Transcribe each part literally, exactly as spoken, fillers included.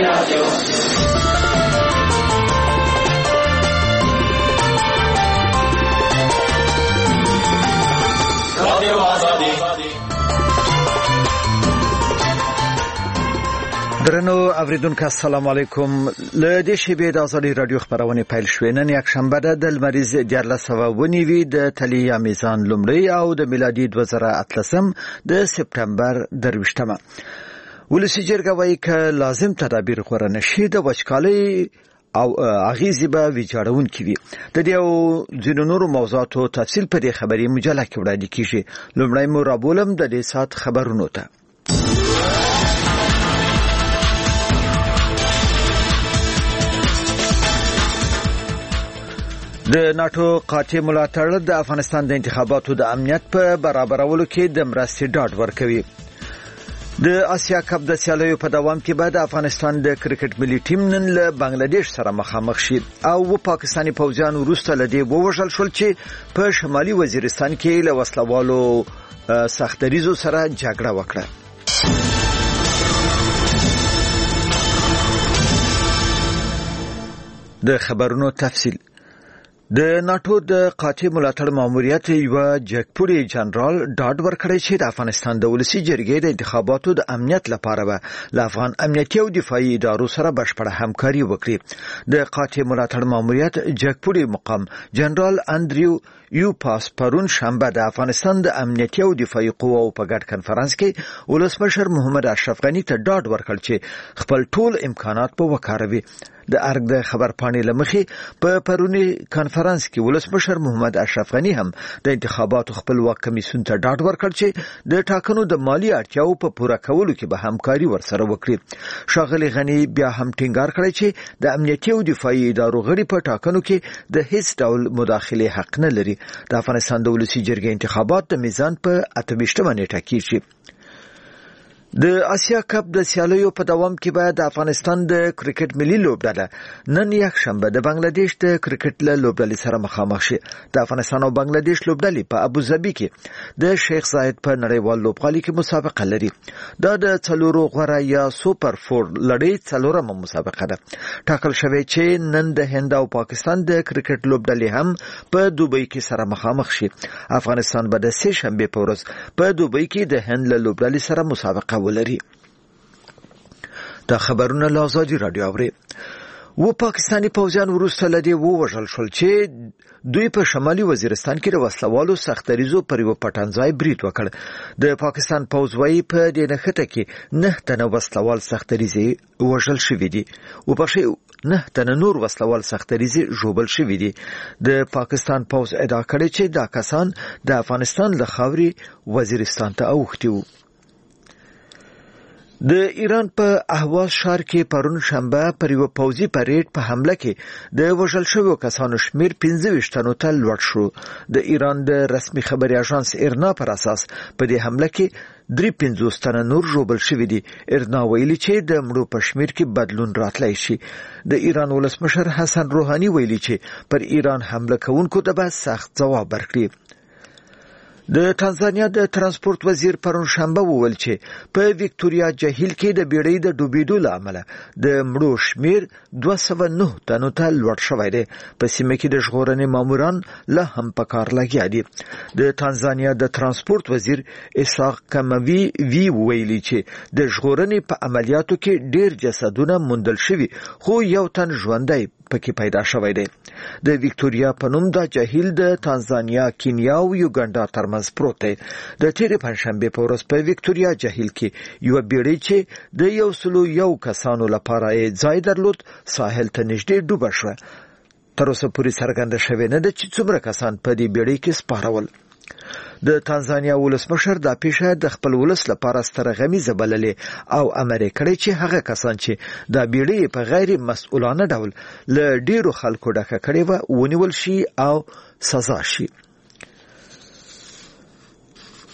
رادیو رادیو آزادی. درنو اوریدونکو السلام علیکم. له دې شیبې د ازادي رادیو خبرونه پیل شوې. نن یک شنبه ده د لمریز دیارلس سوه ونیوي د تلیا میزان لومړی او د میلادي دوه زره اتلسم د سپتمبر درویشتمه. ولسی جرګه وایي که لازم تدابیر غوره نشي د وچکالۍ او اغیزې به ویجاړونکې وي. د دې او ځینو نورو موضوعاتو تفصیل په دې خبري مجله کې وړاندې کیږي. لومړی مو رابولم د دې سات خبرونو ته. د ناتو قاطع ملاتړ د افغانستان د انتخاباتو د امنیت په برابرولو کې د مرستې ډاډ ورکوي. د آسیا کپ د سیالیو په دوام کې بعد افغانستان د کرکټ ملي ټیم نن له بنگلاديش سره مخامخ شي او پاکستاني پوځیان وروسته له دې ووژل شول چې په شمالي وزیرستان کې له وسلوالو سختریزو سره جګړه وکړه. د خبرونو تفصیل. د ناتو د قاطع ملاتړ ماموریت یو جګپوړي جنرال ډاډ ورکړی چې د افغانستان د ولسی جرګې د انتخاباتو د امنیت لپاره به له افغان امنیتي او دفاعي ادارو سره بشپړه همکاري وکړي. د قاطع ملاتړ ماموریت جګپوړي مقام جنرال اندریو یو پاس پرون شنبه د افغانستان د امنیتي او دفاعي قواو په ګډ کنفرانس کې ولسمشر محمد اشرف غنی ته ډاډ ورکړ چې خپل ټول امکانات په وکاروي. د ارګ د خبر پاڼې لمخې په پرونی کنفرانس کې ولسمشر محمد اشرف غنی هم د انتخاباتو خپلواک کمیسیون ته ډاډ ورکړ چې د ټاکنو د مالی اړتیاو په پوره کولو کې به همکاري ورسره وکړي. ښاغلي غنی بیا هم ټینګار کړی چې د امنیتي او دفاعي ادارو غړي په ټاکنو کې د هیڅ ډول مداخله حق نه لري. د افغانستان د ولسی جرګې انتخابات د میزان په اته ویشتمه نیټه کېږي. د آسیا کپ د سیالیو په دوام کې بعد د افغانستان د کرکټ ملي لوبډله نن یک شنبه د بنگلاديش د کرکټ له لوبډلې سره مخامخ شي. د افغانستان او بنگلاديش لوبډلې په ابوظبي کې د شیخ زاید په نړیوال لوبغالي کې مسابقه لري. دا د څلورو غوره یا سوپر فور لړۍ څلورمه مسابقه ده. ټاکل شوی چې نن د هند او پاکستان د کرکټ لوبډلې هم په دوبۍ کې سره مخامخ شي. افغانستان به د سه شنبه په ورځ په دوبۍ کې د هند له لوبډلې سره مسابقه ولري. دا خبرونه له ازادي رادیو اوري. و پاکستاني پوځیان وروسته له دې ووژل شول چې دوی په شمالي وزیرستان کې د وسلوالو سختریزو پر یو پټنځای برید وکړ. د پاکستان پوځ وايي په دې نښته کې نه تنه وسلوال سختریزي وژل شوي دي او په شی نه تنه نور وسلوال سختریزي ژوبل شوي دي. د پاکستان پوځ ادعا کړې چې دا کسان د افغانستان له خاورې وزیرستان ته اوښتي وو. د ایران په اهواز ښار کې پرون شنبه پر یو پوځي پریډ په حمله کې د وژل شویو کسانو شمیر پنځه ویشت تنو ته لوړ شو. د ایران د رسمي خبري اژانس ایرنا پر اساس په دې حمله کې درې پنځوس تنه نور ژوبل شوي دي. ایرنا ویلي چې د مړو په شمیر کې بدلون راتلی شي. د ایران ولسمشر حسن روحاني ویلي چې پر ایران حمله کوونکو ته به سخت ځواب ورکړي. د تانزانیا د ترانسپورت وزیر پرون شنبه وویل چې په ویکټوریا جهیل کې د بیړۍ د ډوبېدو له امله د مړو شمیر دوه سوه نه تنو ته لوړ شوی دی. په سیمه کې د ژغورنې ماموران لا هم په کار لګیا دي. د تانزانیا د ترانسپورت وزیر اسحاق کموي وی ویلي چې د ژغورنې په عملیاتو کې ډیر جسدونه موندل شوي خو یو تن ژوندی پکې پیدا شوی دی. د ویکټوریا په نوم دا جهیل د تانزانیا، کینیا او یوګانډا ترمنځ پروت دی. د تیرې پنځشنبې په ورځ په ویکټوریا جهیل کې یو بیړۍ چې د یو سلو یو کسانو لپاره ځای درلود ساحل ته نږدې ډوبه شوه. تر اوسه پورې څرګنده شوې نه ده چې څومره کسان په دې بیړۍ کې سپارول. د تانزانیا ولسمشر دا پیښه د خپل ولس لپاره ستره غمیزه بللې او امر کړی چې هغه کسان چې دا بیړۍ په غیر مسؤلانه ډول له ډیرو خلکو ډکه کړې و ونیول شي او سزا شي.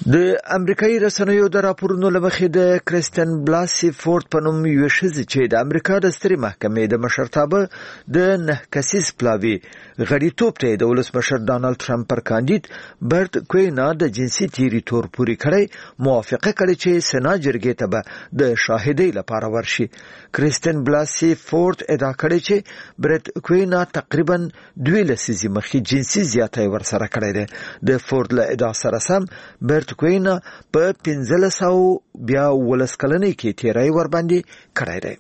د امریکایي رسنیو د راپورونو لمخې د کریستن بلاسي فورد په نوم یو شخص چې د امریکا د سترې محکمې د مشرتابه د نه کسیز پلاوي غړیتوب ته د ولسمشر ډانلډ ټرمپ پر کاندید برت کوینا د جنسي تیری تور پوری کړی موافقه کړې چې سنا جرګې ته به د شاهدۍ لپاره ورشي. کریستن بلاسي فورد ادعا کړې چې برت کوینا تقریبا دوه لسیزې مخکې جنسي زیاتې ورسره کړې ده. د فورد له ادعا سره سم برت کوینا په پنځه سوه بیا ولس کلنۍ کې تیری ور باندې کړی دی.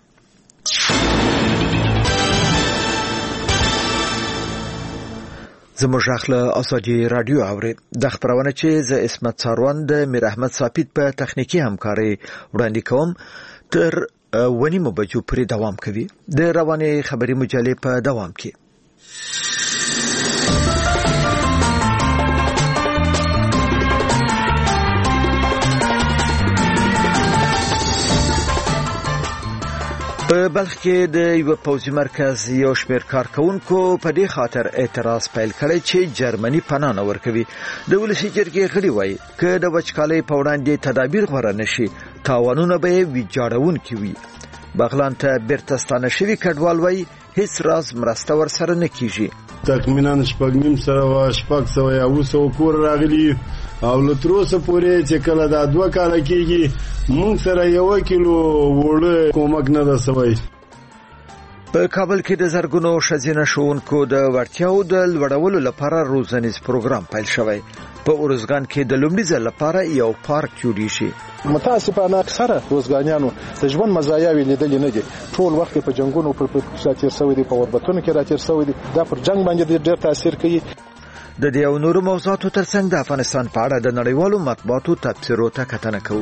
زموږ اخله ازادي رادیو اوري د خبرونه چې ز اسمت څاروان د میر احمد صافیت په تخنیکی همکاري وړاندې کوم تر ونیمو بجو پورې دوام کوي. د رواني خبري مجلې په دوام کې په بلخ کې د یو پوځي مرکز یو شمېر کارکونکو په دې خاطر اعتراض پیل کړی چې جرمني پناه نه ورکوي. د ولسي جرګې غړي وایي که د وچکالۍ په وړاندې تدابیر غوره نشي تاوانونه به یې ویجاړونکي وي. بغلان ته بیرته ستانه شوي کډوال وایي هیڅ راز مرسته ورسره نه کیږي. تقریبا شپږ نیم سوه شپږ سوه یا اوه سوه کور راغلي او له تر اوسه پورې چې کله دا دوه کاله کېږي موږ سره یو کیلو وړه کومک نه ده سوی. په کابل کې د زرګونو ښځینه ښوونکو د وړتیاو د لوړولو لپاره روزنیز پروګرام پیل شوی. په اورزګان کې د لومړي ځل لپاره یو پارک جوړیږي. متاسفانه اکثره روزګانیانو د ژوند مزایاوې لیدلې نه دي. ټول وخت په جنگونو پر پاتې شوی دي، په اوربتونو کې راتیر شوی دي. دا پر جنگ باندې ډېر تاثیر کوي. د دې او نورو موضوعاتو ترڅنګ د افغانستان په اړه د نړیوالو مطبوعاتو تبصرو ته کتنه کوو.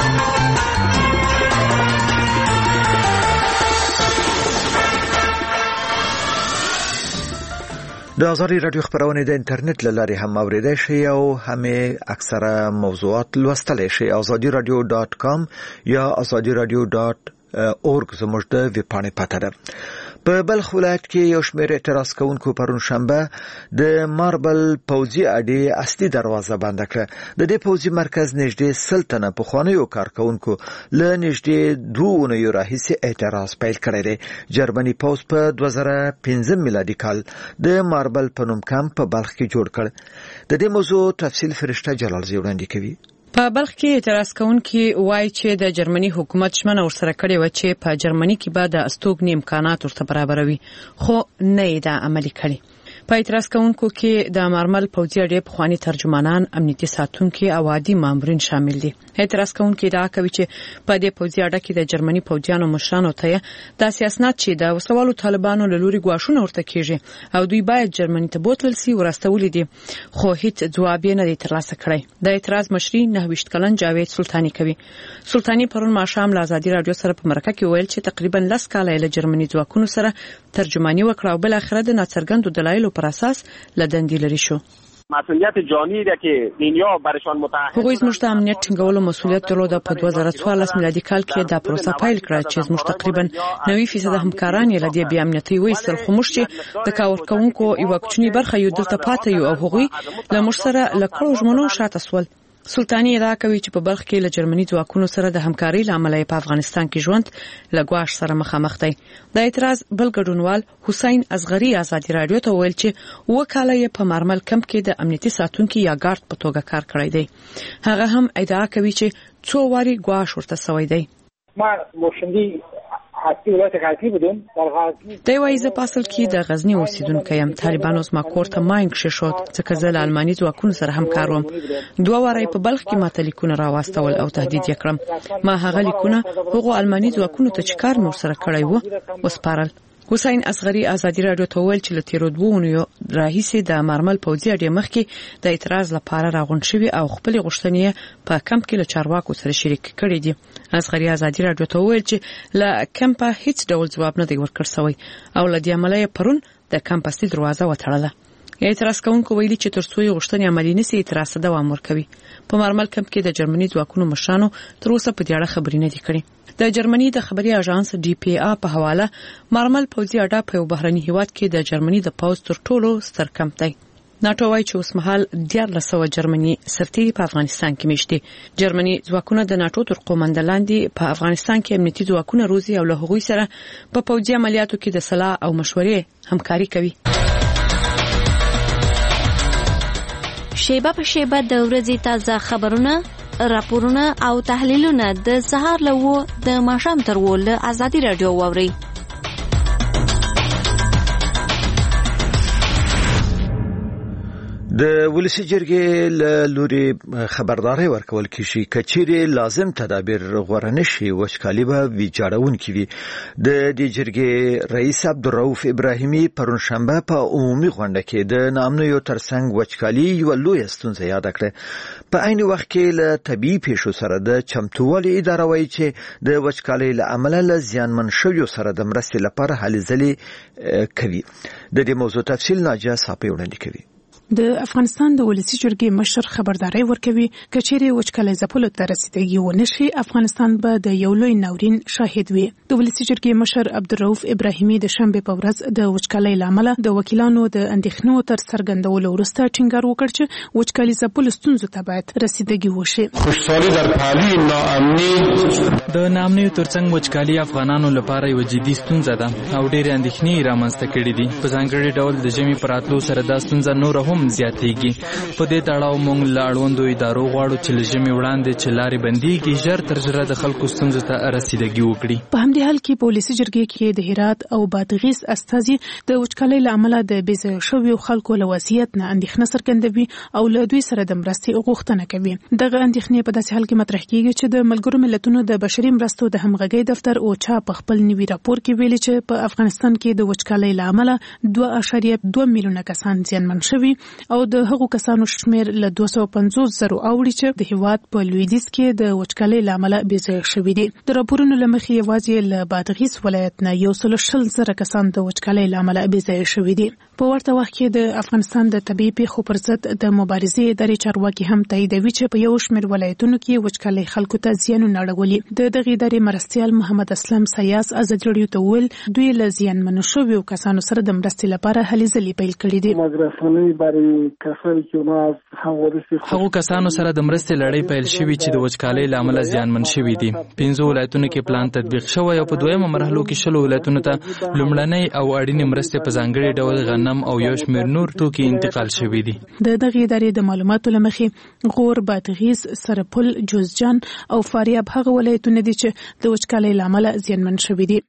د ازادي رادیو خبرونه د انټرنیټ له لارې هم اوریدای شئ او هم اکثره موضوعات لوستلای شئ. ازادي رادیو ډاٹ کام یا ازادي رادیو ډاٹ اورګ زموږ د ویب پاڼې پته ده. په بلخ ولایت کې یو شمېر اعتراض کوونکو پرون شنبه د ماربل پوځي اډې اصلي دروازه بنده کړه. د دې پوځي مرکز نږدې سل تنه پخوانیو کارکونکو له نږدې دوه اونیو راهیسې اعتراض پیل کړی دی. جرمني پوځ په دوه زره پنځه میلادي کال د ماربل په نوم کمپ په بلخ کې جوړ کړ. د دې موضوع تفصیل فرشته جلالزی وړاندې کوي. په بلخ کې اعتراض کوونکي وایي چې د جرمني حکومت ژمنه ورسره کړې وه چې په جرمني کې به د استوګنې امکانات ورته برابروي، خو نه یې دا عملي کړي. په اعتراض کوونکو کې د مارمل پوځي اډې پخواني ترجمانان، امنیتي ساتونکي او عادي مامورین شامل دي. اعتراض کوونکي ادعا کوي چې په دې پوځي اډه کې د جرمني پوځیانو مشرانو ته داسې اسناد چې د وسلوالو طالبانو له لوري ګواښونه ورته کیږي او دوی باید جرمني ته بوتلل سي ورستولي دي، خو هیڅ ځواب یې نه دی ترلاسه کړی. د اعتراض مشري نهه ویشت کلن جاوید سلطاني کوي. سلطاني پرون ماښام له ازادي رادیو سره په مرکه کې ویل چې تقریبا لس کاله له جرمني ځواکونو سره ترجماني وکړه او بل اخر د ناڅرګندو دلایلو پر اساس لدندې لري شو. مسئولیت جانی ده که دنیا برشان متحد هغوی زموږ د امنیت ټینګولو مسؤلیت درلوده. په دوه زره څوارلس میلادي کال کې دا پروسه پیل کړه چې زموږ تقریبا نوي فیصد همکاران یې له دې بې امنیتۍ وایستل، خو موږ چې د کار ورکوونکو یوه کوچنۍ برخه یو دلته پاتې یو او هغوی له موږ سره له کړو ژمنو شاته سول. سلطاني ادعا کوي چې په بلخ کې له جرمني ځواکونو سره د همکارۍ له امله په افغانستان کې ژوند له ګواښ سره مخامخ دی. د اعتراض بل ګډونوال حسین اصغري ازادي رادیو ته ویل چې اوه کاله یې په مارمل کمپ کې د امنیتي ساتونکي یا ګارد په توګه کار کړی دی. هغه هم ادعا کوي چې څو واري ګواښ ورته سوی دی. ما موشندی حتی ولایت غزنی بودم. در غزنی دی وایي زه په اصل کې د غزنی اوسیدونکی یم. طالبانو زما کور ته ماین کښېښود ځکه زه له الماني ځواکونو سره همکار وم. دوه واره په بلخ کې ماته لیکونه راواستول او تهدید یې کړم. ما هغه لیکونه هغو الماني ځواکونو ته چې کار مې ورسره کړی و وسپارل. حسین اصغري ازادي رادیو ته ویل چې له تیرو دوه اونیو راهیسې د مارمل پوځي اډې مخکې د اعتراض لپاره راغونډ شوي او خپلې غوښتنې په کمپ کې له چارواکو سره شریک کړي دي. اصغري ازادي رادیو ته ویل چې له کمپه هیڅ ډول ځواب نه دی ورکړ شوی او له دې امله یې پرون د کمپ اصلي دروازه وتړله. اعتراض کوونکو ویلي چې تر څو یې غوښتنې عملي نشي اعتراض ته دوام ورکوي. په مارمل کمپ کې د جرمني ځواکونو مشرانو تر اوسه په دې اړه خبرې نه دي کړې. د جرمني د خبري اژانس ډي پی ا په حواله مارمل پوځي اډه په یو بهرني هیواد کې د جرمني د پوځ تر ټولو ستر کمپ دی. ناتو وايي چې اوسمهال دیارلس سوه جرمني سرتیري په افغانستان کې میشتي. جرمني ځواکونه د ناتو تر قومندې لاندې په افغانستان کې امنیتي ځواکونه روزي او له هغوی سره په پوځي عملیاتو کې د صلاح او مشورې همکاري کوي. شیبه په شیبه د ورځې تازه خبرونه، راپورونه او تحلیلونه د سهار له و د ماښام تر و له ازادي رادیو واوري. د ولسی جرګې له لوري خبرداري ورکول کیږي کچېری لازم تدابیر غوړه نشي وچکالي به ویجاړون کیږي. د دې جرګې رئیس عبدالرؤف ابراهیمی پرون شنبه په عمومي غونډه کې د نامنویو ترڅنګ وچکالي یو لوی ستونزه یاد کړه. په عین وخت کې له طبيعي پیښو سره د چمتووالي اداره وایي چې د وچکالي له امله له زیانمن شویو سره د مرستې لپاره هلې ځلې کوي. د دې موضوع تفصیل ناجیه صافی وړاندې کوي. د افغانستان د ولسی جرګې مشر خبرداري ورکوي کچېری وچکالي ځپلو ته رسیدګي ونشي افغانستان به د یو لوی ناورین شاهد وي. د ولسی جرګې مشر عبدالرؤف ابراهیمی د شنبه په ورځ د وچکالي لامل د وکیلانو د اندېښنو تر څرګندولو وروسته ټینګار وکړ چې وچکالي ځپلو ستونزو ته باید رسیدګي وشي. خوشحالي در پالي ناامني د نامنیو ترڅنګ وچکالي افغانانو لپاره یو جدي ستونزه ده او ډېر اندېښنې رامنځته کړې دي. په ځانګړي ډول د ژمي پر راتلو سره دا ستونزه نور هم زیاتېږي. په دې تړاو موږ له اړوندو ادارو غواړو چې له ژمي وړاندې چې لارې بندېږي ژر تر ژره د خلکو ستونزو ته رسیدګي وکړي. په همدې حال کې په ولسي جرګې کې د هرات او بادغیس استازي د وچکالۍ له امله د بې ځایه شویو خلکو له وضعیت نه اندېښنه څرګندوي او له دوی سره د مرستې غوښتنه کوي. دغه اندېښنې په داسې حال کې مطرح کیږي چې د ملګرو ملتونو د بشري مرستو د همغږۍ دفتر اوچا په خپل نوي راپور کې ویلي چې په افغانستان کې د وچکالۍ له امله دوه اعشاریه دوه میلیونه کسان زیانمن شوي او د هغو کسانو شمیر له دوه سوه پنځوس زرو اوړي چې د هیواد په لویدیځ کې د وچکالۍ له امله بې ځایه شوي دي. د راپورونو له مخې یوازې له بادغیس ولایت نه یو سل شل زره کسان د وچکالۍ له امله بې ځایه شوي دي. په ورته وخت کې د افغانستان د طبيعي پیښو پر ضد د مبارزې ادارې چارواکي هم تاییدوي چې په یو شمېر ولایتونو کې وچکالۍ خلکو ته زیانونه اړولي. د دغې ادارې مرستیال محمد اسلم سیاس ازادي راډیو ته وویل دوی له زیانمنو شویو کسانو سره د مرستې لپاره هلې ځلې پیل کړي دي. هغو کسانو سره د مرستې لړۍ پیل شوې چې د وچکالۍ له امله زیانمن شوي دي. پنځو ولایتونو کې پلان تطبیق شوی او په دویمه مرحله کې شلو ولایتونو ته لومړنۍ او اړینې مرستې په ځانګړي ډول غنم او یو شمېر نور توکي انتقال شوي دي. د دغې ادارې د معلوماتو له مخې غور، بادغیس، سرپل، جوزجان او فاریاب هغه ولایتونه دي چې د وچکالۍ له امله زیانمن شوي دي.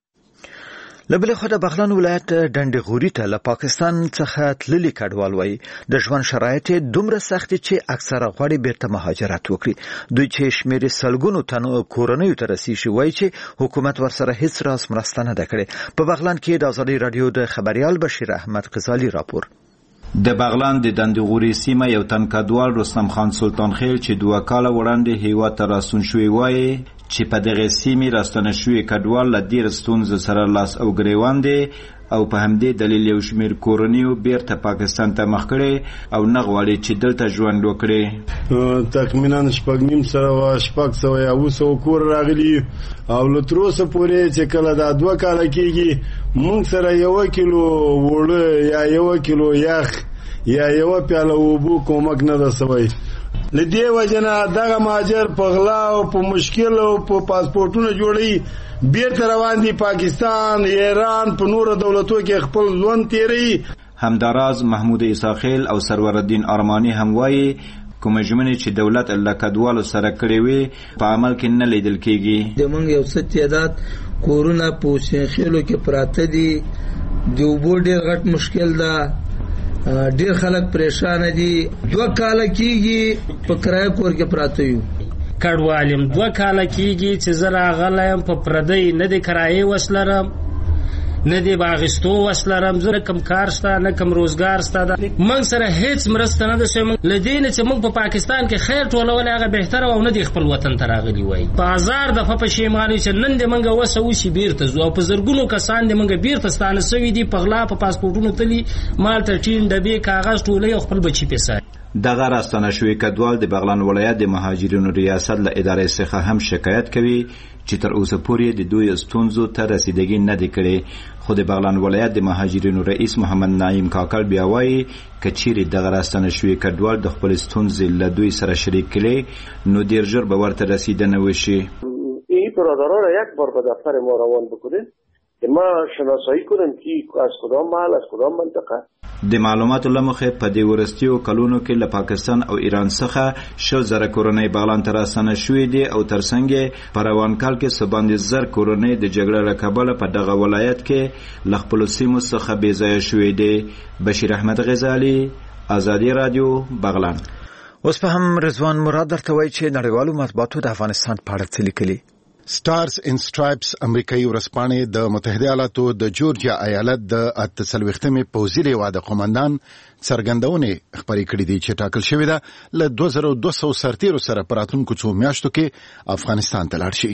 لبل خو د بغلان ولایت ډنډ غوري ته له پاکستان څخه تللي کډوال وایي د ژوند شرایط دومره سخت چې اکثره غواړي بیرته مهاجرت وکړي. دوی چې شمېر سلګونو تنو کورنیو ته رسیږي وایي چې حکومت ورسره هیڅ راز مرسته نه ده کړې. په بغلان کې د ازادي رادیو د خبريال بشیر احمد غزالی راپور. د بغلان د دندغوري سیمه یو تن کډوال رستم خان سلطان خیل چې دوه کاله وړاندې هیواد ته راستون شوی وایي چې په دغه سیمه راستنه شوی کډوال له ډیر ستونزو سره لاس او ګریوان دي او په همدې دلیل یو شمېر کورنیو بیرته پاکستان ته مخ کړي او نه غواړي چې دلته ژوند وکړي. تقریبا شپږ نیم سوه شپږ سوه یا اووه سوه کور راغلي او له تر اوسه پورې چې کله دا دوه کاله کېږي موږ سره یو کیلو وړه یا یو کیلو یخ یا یو پیاله اوبه کومک نه ده سوی. لدې وجنه دغه مهاجر په غلا او په مشکل او په پاسپورتونو جوړي بیرته روان دي پاکستان، ایران، په نورو دولتو کې خپل ژوند تیری. همداراز محمود عیساخیل او سرور الدین ارمانی هم وایي کوم ژمنې چې دولت له کډوالو سره کړې وي په عمل کې نه لیدل کېږي. د موږ یو څه تعداد کورونه په سیخلو کې پراته دي، د اوبو ډېر غټ مشکل ده، ډیر خلک پریشان دي. دوه کاله کېږي په کرایه کور کې پراته یو. کډوالم دوه کاله کېږي چې زه راغلم په پردی نه د کرایې وس لرم نه دی باغستو وس لرم، زه نه کم کار شته نه کم روزګار شته. موږ سره هیڅ مرسته نه ده شوې. له دې نه چې موږ په پاکستان کې خیر ټولول هغه بهتره او نه دی خپل وطن ته راغلي وای. په هزار دفعه پښیمانه چې نن دې موږ وسه وشي بیرته ځو او په زرګونو کسان دې موږ بیرته ستانه سوي دي په غلا په پاسپورتونو تلي مال ته ټین ډبې کاغذ ټولې او خپل بچی پیسې. دغه راستنه شوی کډوال د بغلان ولایت د مهاجرینو ریاست له ادارې څخه هم شکایت کوي چې تر اوسه پورې د دوی ستونزو ته رسیدګي نه دی کړې. خو د بغلان ولایت د مهاجرینو رئیس محمد نعیم کاکل بیا وایي که چیرې دغه راستنه شوي کډوال د خپل ستونزې له دوی سره شریک کړي نو ډیر ژر به ورته رسیدنه وشي. این برادران را یک بار به دفتر ما روان بکنید که ما شناسایی کنیم که از کدام محل از کدام منطقه. د معلوماتو له مخې په دې وروستیو کلونو کې له پاکستان او ایران څخه شل زره کورنۍ بغلان ته راستنه شوي دي او ترڅنګ یې په روان کال کې څه باندې زر کورنۍ د جګړې له کبله په دغه ولایت کې له خپلو سیمو څخه بې ځایه شوي دي. بشیر احمد غزالي، ازادي رادیو، بغلان. اوس په هم رضوان مراد درته وایي چې نړیوالو مطبوعاتو د افغانستان په اړه څه لیکلي. سټارز ان سټرایپس امریکایي ورځپاڼې د متحده ایالاتو د جورجیا ایالت د اته څلوېښتمې پوځي لوا د قومندان څرګندونې خپرې کړې دي چې ټاکل شوې ده له دوه زره دوه سوه سرتیرو سره په راتلونکو څو میاشتو کې افغانستان ته لاړ شي.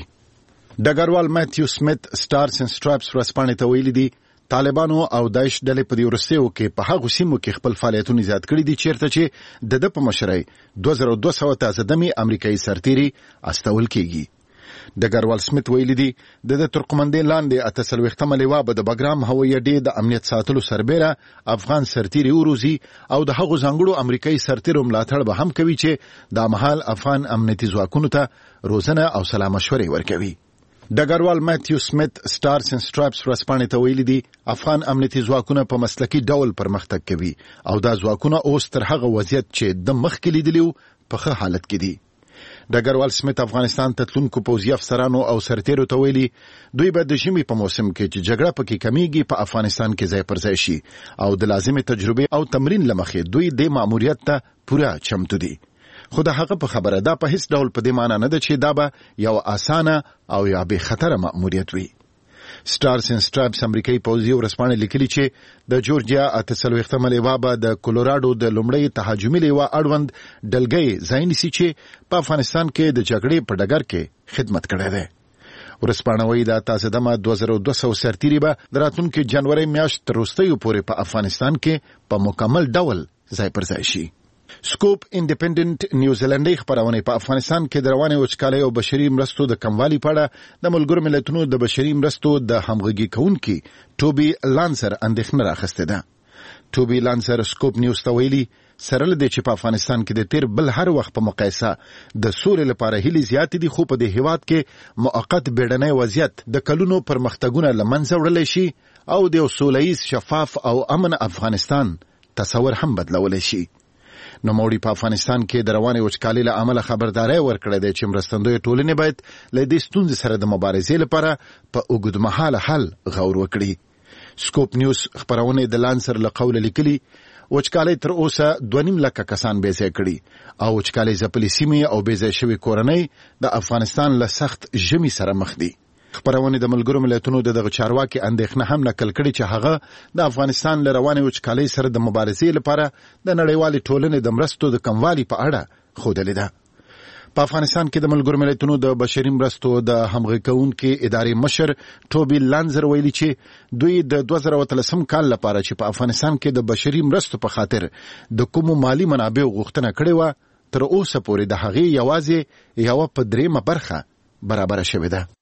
ډګروال ماتیو سمیت سټارز ان سټرایپس ورځپاڼې ته ویلي دي طالبانو او داعش ډلې په دې وروستیو کې په هغو سیمو کې خپل فعالیتونه زیات کړي دي چیرته چې د ده په مشرۍ دوه زره دوه سوه تازه دمي امریکایي سرتیري استول کېږي. ډګروال سمیت ویلي دي د د ترکمندې لاندې اته څلوېښتمه لوا به د بګرام هوایي اډې د امنیت ساتلو سربیره افغان سرتیري وروزي او د هغو ځانګړو امریکایي سرتیرو ملاتړ به هم کوي چې دا مهال افغان امنیتي ځواکونو ته روزنه او سلا مشورې ورکوي. ډګروال ماتیو سمیت سټارز ان سټرایپس ورځپاڼې ته ویلي دي افغان امنیتي ځواکونه په مسلکي ډول پرمختګ کوي او دا ځواکونه اوس تر هغه وضعیت چې د مخکې لیدلي په ښه حالت کې دي. ډګروال سمیت افغانستان ته تلونکو پوځي افسرانو او سرتیرو ته ویلي دوی به د ژمي په موسم کې چې جګړه پکې کمیږي په افغانستان کې ځای پر ځای شي او د لازمې تجربې او تمرین له مخې دوی د ماموریت ته پوره چمتو دي. خو د هغه په خبره دا په هیڅ ډول په دې معنی نه ده چې دا به یو اسانه او یا بې خطره ماموریت وي. سټارز ان سټرایپس امریکایي پوځي ورځپاڼې لیکلي چې د جورجیا اته څلوېښتمه لوا به د کولوراډو د لومړۍ تهاجمي لوا اړوند ډلګۍ ځای نیسي چې په افغانستان کې د جګړې په ډګر کې خدمت کړی دی. ورځپاڼه وایي دا تازه دمه دوه زره دوه سوه سرتیري به د راتلونکي جنورۍ میاشت تر وروستیو پورې په افغانستان کې په مکمل ډول ځای پر ځای شي. سکوپ انډیپندنت نیوزیلندي خبرونه په افغانستان کې د رواني وچکالۍ او بشري مرستو د کموالي په اړه د ملګرو ملتونو د بشري مرستو د همغږي کوونکي ټوبي لانسر اندېښنه راخسته ده. ټوبي لانسر سکوپ نیوز ته ویلي سره له دې چې په افغانستان کې د تیر بل هر وخت په مقایسه د سولې لپاره هیلې زیاتې دي خو په دې هیواد کې موقت بیړنی وضعیت د کلونو پرمختګونه له منځه وړلی شي او د یو سوله ییز شفاف او امن افغانستان تصور هم بدلولی شي. نوموړي په افغانستان کې د رواني وچکالۍ له امله خبرداري ورکړې ده چې مرستندوی ټولنې باید له دې ستونزې سره د مبارزې لپاره په اوږدمهاله حل غور وکړي. سکوپ نیوز خبرونه د لانسر له قوله لیکلي وچکالۍ تر اوسه دوه نیم لکه کسان بې ځای کړي او وچکالۍ ځپلې سیمې او بې ځای شوې کورنۍ د افغانستان له سخت ژمي سره مخ دي. خبرونه د ملګرو ملتونو د دغه چارواکي اندېښنه هم نقل کړي چې هغه د افغانستان له رواني وچکالۍ سره د مبارزې لپاره د نړیوالې ټولنې د مرستو د کموالي په اړه ښودلې ده. په افغانستان کې د ملګرو ملتونو د بشري مرستو د همغږي کوونکي ادارې مشر ټوبي لانزر ویلي چې دوی د دوه زره اتلسم کال لپاره چې په افغانستان کې د بشري مرستو په خاطر د کومو مالی منابعو غوښتنه کړې وه تر اوسه پورې د هغې یوازې یوه په درېیمه برخه برابره شوې ده.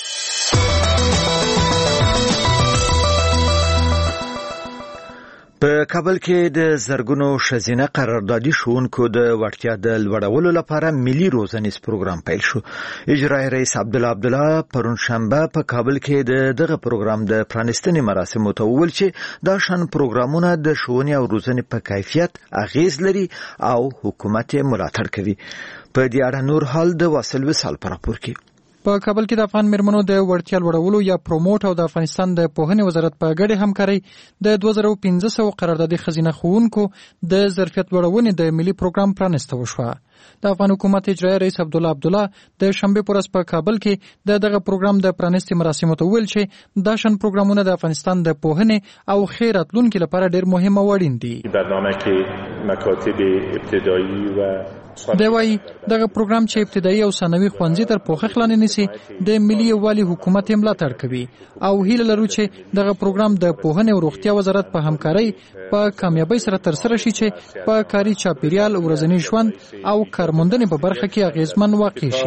په کابل کې د زرګونو ښځینه قراردادي ښوونکو د وړتیا د لوړولو لپاره ملي روزنیز پروګرام پیل شو. اجرایي رئیس عبدالله عبدالله پرون شنبه په کابل کې د دغه پروګرام د پرانیستنې مراسمو ته وویل چې دا شان پروګرامونه د ښوونې او روزنې په کیفیت اغیز لري او حکومت یې ملاتړ کوي. په دې اړه نور حال د واصل وصال په راپور کې. په کابل کې د افغان میرمنو د وړتیا لوړولو یا پروموټ او د افغانستان د پوهنې وزارت په ګډه همکارۍ د دوه زره پنځه سوه قراردادي ښځینه ښوونکو د ظرفیت لوړونې د ملي پروګرام پرانیسته وشوه. د افغان حکومت اجرایي رئیس عبدالله عبدالله د شنبه پر ورځ په کابل کې د دغه پروګرام د پرانیستې مراسمو ته ویل چې دا شان پروګرامونه د افغانستان د پوهنې او خیر راتلونکي لپاره ډېر مهم او اړین دي. برنامه کې مکاتب ابتدایی و د وای دغه پروګرام چې ابتدایي او ثانوي ښوونځي تر پوښښ لاندې نیسي د ملي یووالي حکومت یې ملاتړ کوي او هیله لرو چې دغه پروګرام د پوهنې او روغتیا وزارت په همکارۍ په کامیابی سره ترسره شي چې په کاري چاپیریال ورځنی ژوند او کارموندنې په برخه کې اغیزمن واقع شي.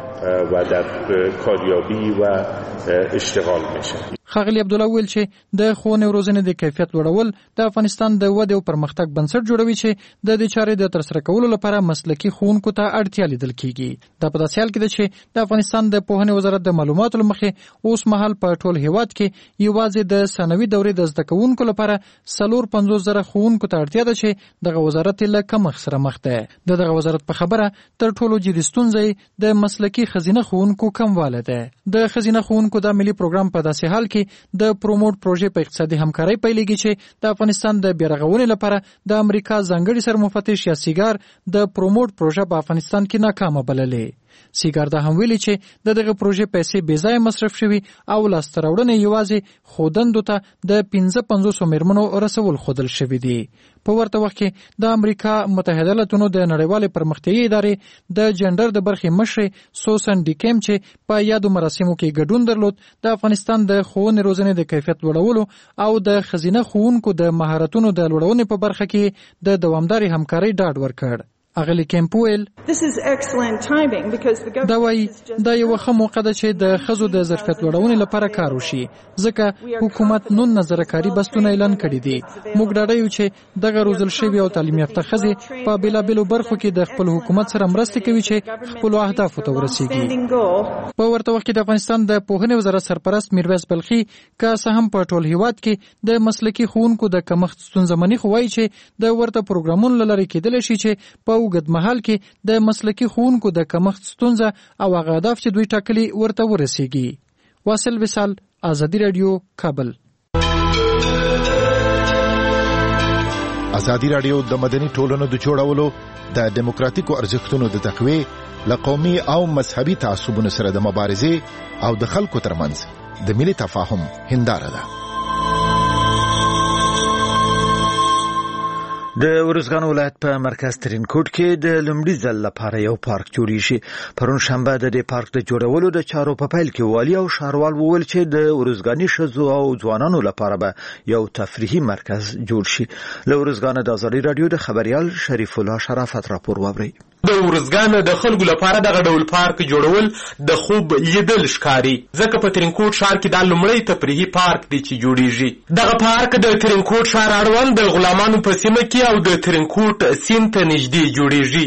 و در کاریابی و اشتغال میشه. ښاغلي عبدالله ویل چې د ښوونې او روزنې د کیفیت لوړول د افغانستان د ودې او پرمختګ بنسټ جوړوي چې د دې چارې د ترسره کولو لپاره مسلکي ښوونکو ته اړتیا لیدل کیږي. دا په داسې حال کې ده چې د افغانستان د پوهنې وزارت د معلوماتو له مخې اوس مهال په ټول هیواد کې یوازې د ثانوي دورې د زده کوونکو لپاره څلور پنځوس زره ښوونکو ته اړتیا ده چې دغه وزارت یې له کمښت سره مخ دی. د دغه وزارت په خبره تر ټولو جدي ستونزه د مسلکي ښځینه ښوونکو کموالی دی. د ښځینه ښوونکو دا ملي پروګرام په داسې حال کې د پروموټ پروژې په اقتصادي همکارۍ پیلېږي چې د افغانستان د بیارغونې لپاره د امریکا ځانګړي سرمفتش یا سیګار د پروموټ پروژه په افغانستان کې ناکامه بللې. سیګار دا هم ویلي چې د دغه پروژې پیسې بې ځایه مصرف شوي او لاسته راوړنې یوازې ښودندو ته د پنځه پنځوسو میرمنو رسول ښودل شوي دي. په ورته وخت کې د امریکا متحده ایالاتونو د نړیوالې پرمختیایي ادارې د جنډر د برخې مشرې سوسن ډیکیم چې په یادو مراسمو کې ګډون درلود د افغانستان د ښوونې روزنې د کیفیت لوړولو او د ښځینه ښوونکو د مهارتونو د لوړونې په برخه کې د دوامدارې همکارۍ ډاډ ورکړ. اغلی کیمپویل دا وایي دا یو ښه موقع ده چې د ښځو د ظرفیت لوړونې لپاره کار وشي ځکه حکومت نولس کاري بستونه اعلان کړي دي. موږ ډاډه یو چې دغه روزل شوي او تعلیم یافته ښځې په بېلابېلو برخو کې د خپل حکومت سره مرستې کوي چې خپلو اهدافو ته ورسیږي. په ورته وخت کې د افغانستان د پوهنې وزارت سرپرست میرویس بلخي که څه هم په ټول هیواد کې د مسلکي ښوونکو د کمښت ستونزه مني خو وایي چې د ورته پروګرامونو له لارې کېدلی شي چې په اوږد مهال کې د مسلکي ښوونکو د کمښت ستونزه او هغه اهداف چې دوی ټاکلي ورته ورسیږي. واصل وصال، ازادي رادیو، کابل. ازادي رادیو د مدني ټولنو د جوړولو د دیموکراتیکو ارزښتونو د تقویې له قومي او مذهبي تعصبونو سره د مبارزې او د خلکو ترمنځ د ملي تفاهم هنداره ده. د ورزګان ولایت په مرکز ترینکوټ کې د لومړي ځل لپاره یو پارک جوړیږي. پرون شنبه د دې پارک د جوړولو د چارو په پیل کې والي او ښاروال وویل چې د ورزګاني ښځو او ځوانانو لپاره به یو تفریحي مرکز جوړ شي. له ورزګانه د ازادي رادیو د خبريال شریف الله شرافت راپور واوري. د ورزګان د خلکو لپاره دغه ډول پارک جوړول د خوب لیدل ښکاري ځکه په ترینکوټ ښار کې دا لومړی تفریحي پارک دی چې جوړیږي. دغه پارک د ترینکوټ ښار اړوند د غلامانو په سیمه کې او د ترینکوټ سیند ته نږدې جوړیږي.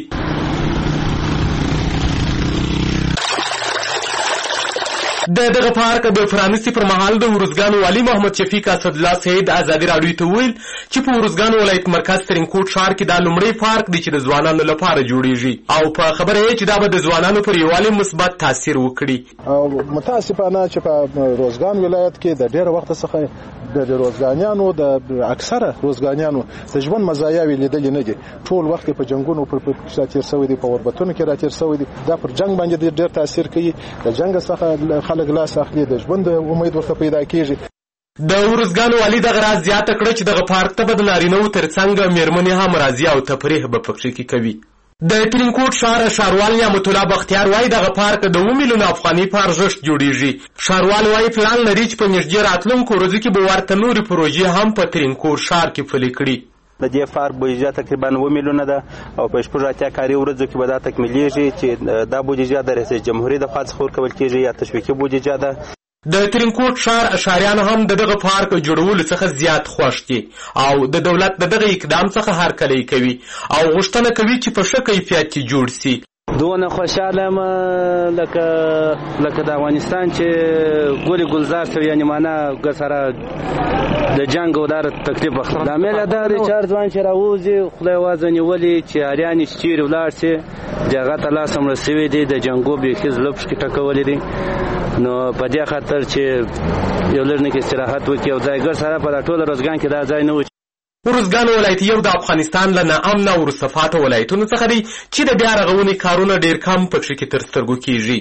د دغه پارک د پرانیستي پر مهال د ورزګان والي محمد شفیق اسدالله سید ازادي راډیو ته وویل چې په ورزګان ولایت مرکز ترینکوټ ښار کې دا لومړی پارک دی چې د ځوانانو لپاره جوړیږي او په خبره یې چې دا به د ځوانانو پر یووالي مثبت تاثیر وکړي. متاسفانه چې په روزګان ولایت کې د ډېر وخت څخه د روزګانیانو د اکثره روزګانیانو د ژوند مزایاوې لیدلې نه دي. ټول وخت په جنگونو پر تیر شوی دي، په اوربتونو کې راتیر شوی دي. دا پر جنگ باندې ډېر تاثیر کوي. د جنگ څخه خلک لاس اخلي، د ژوند امید ورته پیدا کیږي. د ورزګان والي دغه راز زیاته کړه چې دغه پارک ته به د نارینه‌وو ترڅنګ میرمنې هم راځي او تفریح به پکې کې کوي. د ترینکوټ ښار ښاروال نعمت الله بختیار وایي دغه پارک د اووه میلیونه افغانۍ په ارزښت جوړیږي. ښاروال وایي پلان لري چې په نږدې راتلونکو ورځو کې به ورته نورې پروژې هم په ترینکوټ ښار کې پلي کړي. د دې پارک بودیجه تقریبا اووه میلیونه ده او په شپږ اتیا کاري ورځو کې به دا تکمیلیږي چې دا بودیجه د رئیس جمهوریت د خوا څخه ورکول کېږي یا تشویقي بودیجه ده. د ترینکوټ ښار ښاریان هم د دغه پارک جوړولو څخه زیات خوښ دي او د دولت د دغه اقدام څخه هرکلی کوي او غوښتنه کوي چې په ښه کیفیت کې جوړ سي. دونه خوشاله یم لکه لکه د افغانستان چې ګلې ګلزار شوی، یعنې معنا سره د جنګ او دار تکلیف اخلم. لامل دا دی چې هر ځوان چې راوځي خدای وازه نیولي چې اریان یې چیرې ولاړ سي د هغه ته لاس مړه سوی دی، د جنګو بیخي زړه پکې ټکولی دی. نو په دې خاطر چې یو لږ کې استراحت وکړي او ځایګر سره په دا ټوله روزګان کې دا ځای نه و. ورزګان ولایت یو د افغانستان له ناامنه او وروسته ولایتونو څخه دی چې د بیا رغونې کارونه ډېر کم پکې کې تر سترګو کېږي.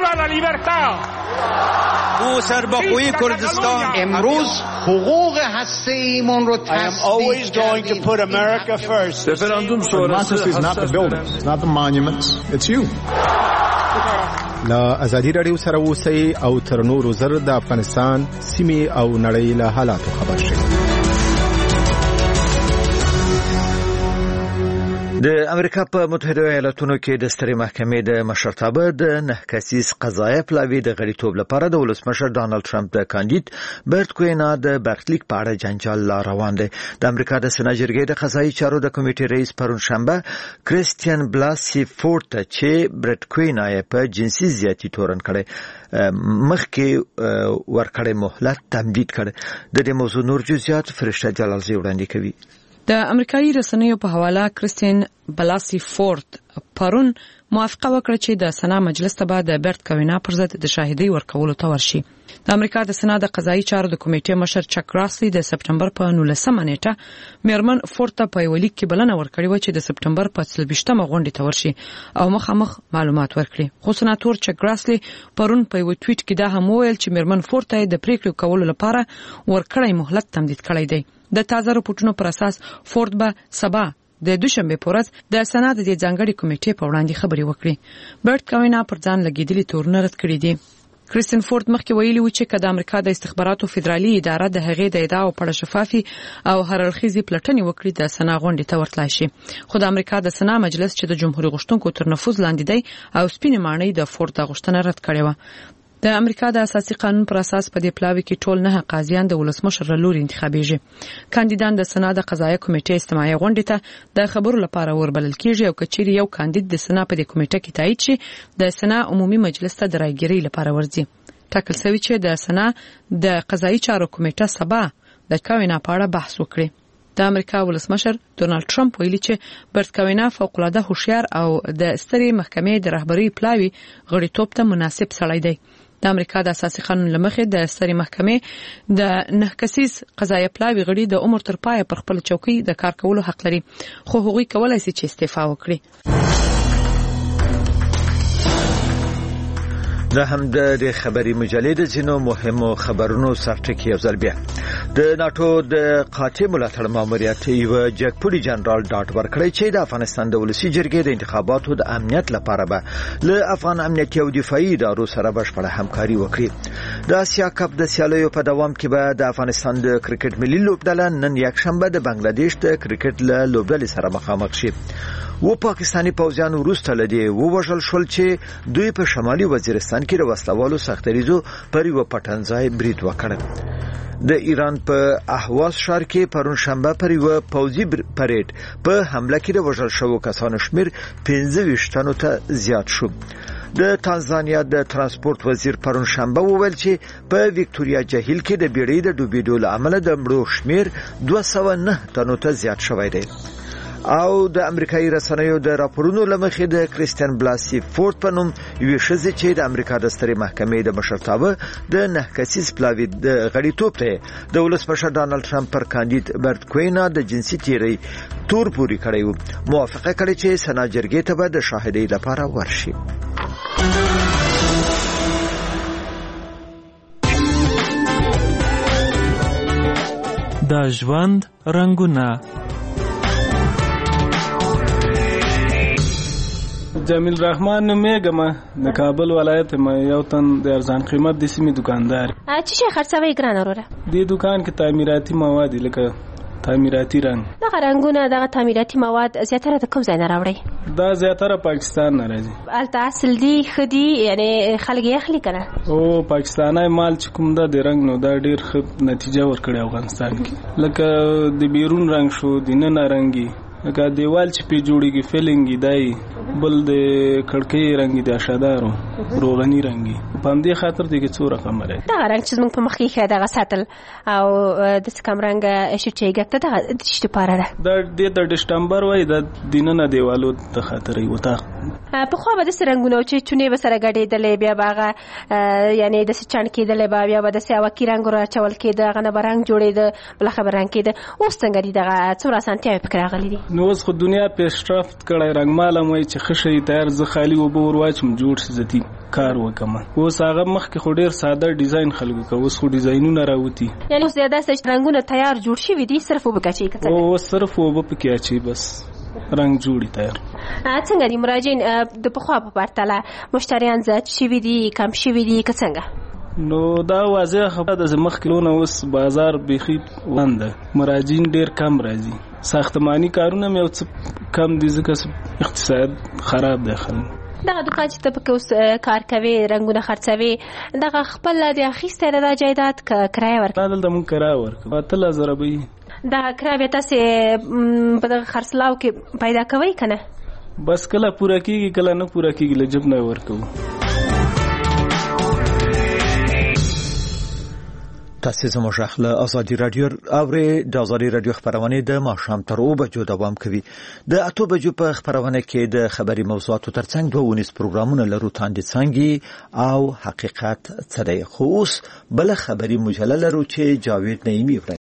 او سربخویی کردستان امروز حقوق هسته‌ایمون رو تصدیق کردیم. Referendum sonrası is not the buildings, it's not the monuments, it's you. لا ازادي رادیو سره اوسئ او تر نورو زر د افغانستان سیمې او نړۍ له حالاتو خبر شئ. د امریکا په متحده ایالاتونو کې د سترې محکمې د مشرتابه د نه کسیز قضایه پلاوي د غړیتوب لپاره د ولسمشر ډانلډ ټرمپ د کاندید برت کوینا د برخلیک په اړه جنجال لا روان دی. د امریکا د سنا جرګې د قضایي چارو د کمیټې رئیس پرون شنبه کریستین بلاسي فورت چې برت کوینا یې په جنسي زیاتی تورن کړي مخکې ورکړې مهلت تمدید کړي. د دې موضوع نور جزئیات فرشته جلالزی وړاندې کوي. د امریکایي رسنیو په حواله کریستین بلاسي فورت پرون موافقه وکړه چې د سنا مجلس ته بعد د برت کوینا پر ضد د شاهدۍ ورکولو ته ورشي. د امریکا د سنا د قضایي چارو د کمیټې مشر چک راسلی د سپټمبر په نولسمه نیټه میرمن فورت په یو لیک کې بلنه ورکړې و چې د سپټمبر په څلوېښتمه غونډې ته ورشي او مخامخ معلومات ورکړي. خو سناتور چک راسلی پرون په یو ټویټ کې دا هم وویل چې میرمن فورت د پریکړې کولو لپاره ورکړی مهلت تمدید کړی دی. د تازه راپورټونو پر اساس فورت به سبا د دوشنبه په ورځ د سنا د ځانګړي کمیټې په وړاندې خبرې وکړي. برت کوینا پر ځان لګیدلي تورونه رد کړي دي. کریستین فورت مخکې ویلي و چې د امریکا د استخباراتو فدرالي اداره د هغې د ادعاو په اړه شفافي او هررخیزي پلټنې وکړي د سنا غونډې ته ورتلای شي. خو د امریکا د سنا مجلس چې د جمهوریت غوښتونکو تر نفوذ لاندې دی او سپینې ماڼۍ د فورت غوښتنه رد کړې و. د امریکا د اساسي قانون پر اساس په دې پلاوي کې ټول نه قاضیان د ولسمشر لوري انتخابيږي. کاندیدان د سنا د قضایي کمیټې استماعي غونډې ته د خبرو لپاره وربلل کیږي او کچېری یو کاندید د سنا په دې کمیټه کې تایید شي د سنا عمومي مجلس ته د راګيري لپاره ورځي. ټاکل شوی چې د سنا د قضایي چارو کمیټه سبا د کوینا په اړه بحث وکړي. د امریکا ولسمشر ډونالد ټرمپ ویلي چې برت کوینا فوق العاده هوښیار او د سترې محکمې د رهبری پلاوي غړیتوب ته مناسب سړی دی. د امریکا د اساسي قانون لمخې د سترې محکمې د نه کسیز قضایي پلاوي غړي د عمر تر پایه پر خپل چوکۍ د کار کولو حق لري، خو هغوی کولای شي چې استعفا وکړي. دا هم د خبري مجلې د ځینو مهمو خبرونو سرټکی یو ځل بیا. د ناتو د قاطع ملاتړ ماموریت یو جګپوړي جنرال ډاټ ورکړی چې د افغانستان د ولسی جرګې د انتخاباتو د امنیت لپاره به له افغان امنیتي او دفاعي ادارو سره بشپړه همکاري وکړي. د اسیا کپ د سیالیو په دوام کې به د افغانستان د کرکټ ملي لوبډله نن یکشنبه د بنگلاديش د کرکټ له لوبډلې سره مخامخ شي. و پاکستانی پوځیان وروسته لدی ووژل شول چې دوی په شمالي وزیرستان کې د وسلوالو سختریزو پر یو پټنځای برید وکړ. د ایران په اهواز ښار کې پرون شنبه پر یو پوځي پریډ په حمله کې د وژل شوو کسانو شمیر پنځه ویشت تنو ته زیات شو. د تانزانیا د ترانسپورت وزیر پرون شنبه وویل چې په وکټوريا جهیل کې د بیړۍ د ډوبېدو له امله د مړو شمیر دوه سوه نه تنو ته زیات شوی دی. او د امریکایي رسنیو د راپورونو لمخې د کریستین بلاسي فورت په نوم یوې ښځې چې د امریکا د سترې محکمې د مشرتابه د نه کسیز پلاوي د غړیتوب ته د ولسمشر ډانلډ ټرمپ پر کاندید برت کوینا د جنسي تیری تور پوري کړی و، موافقه کړې چې سنا جرګې ته به د شاهدۍ لپاره ورشي. د ژوند رنگونه. جمیل رحمان نومیږم، د کابل ولایت ما یو تن د ارزان قیمت د سیمې دکاندار. چې شي خرڅوي ګران وروره؟ د دکان کې تعمیراتي مواد لکه تعمیراتي رنګ. دغه رنګونه دغه تعمیراتي مواد زیاتره د کوم ځای نه راوړي؟ دا زیاتره پاکستان نه راځي. البته اصل دی خدي یعنی خلک یې اخلي کنه. او پاکستاني مال چې کوم دا د رنګ نو دا ډیر ښه نتیجه ورکړي افغانستان کې. لکه د بیرون رنګ شو، د نن رنګي، لکه دیوال چې په جوړیږي فیلینګ دی، بل د کړکۍ رنګي د اشادارو روغني رنګي. په همدې خاطر دې کې څو رقم لري. دا رنګ چې موږ په مخ کې دغه ساتل او د سکم رنګ شټي ګټه دغه د شټي پاره ده. دا د دسمبر وای د دیننه دیوالو د خاطر یو تا په خو به د سرنګونو چې چونه به سره غړېدلې بیا باغه یعنی د سچان کېدلې با بیا به د سیاو کې رنگ را چول کې دغه نه برنګ جوړېده بل خبر رنګ کې د اوس څنګه دي دغه څومره سانتیا فکر راغلي دي. نو اوس خو دنیا پیشرفت کړي رنگ مالم وای چې خشي تیار ز خالی و به ورواچم جوړ شي زتی کار وکم. اوس هغه مخکې خو ډیر ساده ډیزاین خلکو کو، اوس خو ډیزاینونه راوتی. یعنی زیاده سچ رنگونه تیار جوړ شي ودي صرف وبکچي کته. او صرف وبکچي اچي بس رنگ جوړی تیار. څنګه دي مراجعین د پخوا په پرتله مشتریان زیات شي ودي کم شي ودي که څنګه؟ نو دا واضح خبره ده. مخکې لونه اوس بازار بيخي وانده، مراجعین ډیر کم راځي. ساختماني کارونه مې یو څه کم دي ځکه اقتصاد خراب دی خلک. دغه دکان چې ته پکې اوس کار کوې رنګونه خرڅوې دغه خپل د اخیستی نه دا جایداد که کرایه ورکوې؟ دلته موږ کرایه ورکوو اتلس زره به وي. دغه کرایه بیا تاسې په دغه خرڅلاو کې پیدا کوئ که نه؟ بس کله پوره کېږي کله نه پوره کېږي له جب نه ورکوو. تاسو زموږ غږ له ازادي رادیو اورئ. د ازادي رادیو خبرونه د ماښام تر اوه بجو دوام کوي. د اته بجو په خبرونه کې د خبري موضوعاتو ترڅنګ دوه ونیس پروګرامونه لرو تاندې څنګه او حقیقت څه دی. خو اوس بل خبري مجله لرو چې جاوید نعیمي